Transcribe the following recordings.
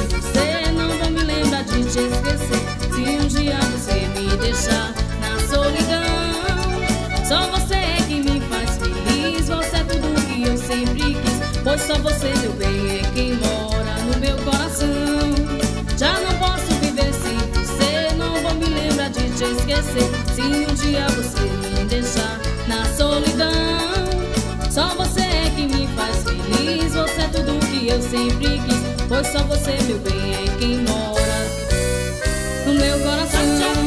você, não vou me lembrar de te esquecer. Se um dia você me deixar na solidão, só você é que me faz feliz. Você é tudo que eu sempre quis, pois só você, meu bem, é quem mora no meu coração. Já não posso viver sem você, não vou me lembrar de te esquecer. Se um dia você me deixar na solidão, só você é que me faz feliz. Você é tudo que eu sempre quis, pois só você, meu bem, é quem mora no meu coração.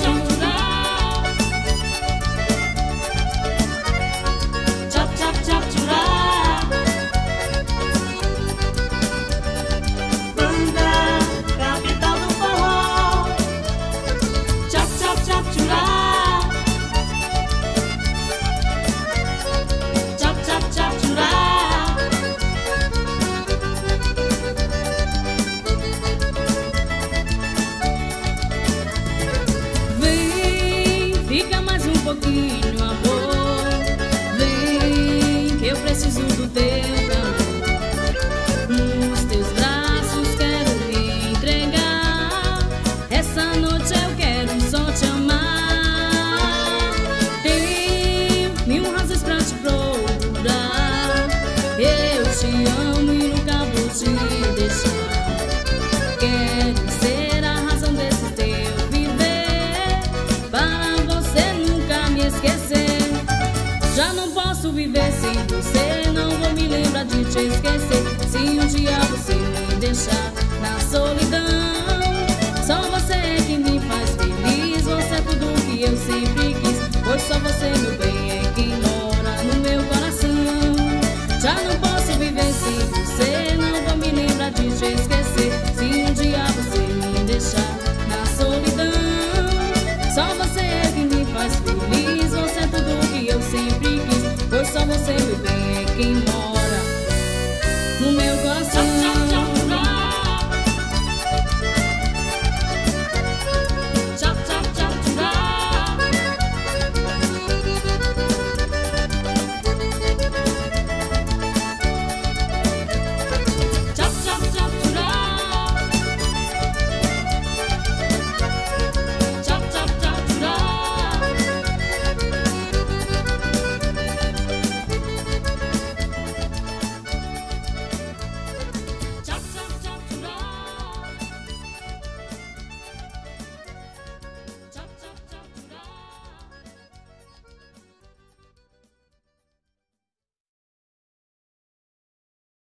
Fica mais um pouquinho, amor. Vem, que eu preciso do teu calor. Nos teus braços quero me entregar. Essa noite eu quero só te amar. Tem mil razões pra te procurar. Eu te amo e nunca vou te deixar. Quero ser a razão desse teu viver, para você nunca me esquecer. Já não posso viver sem você.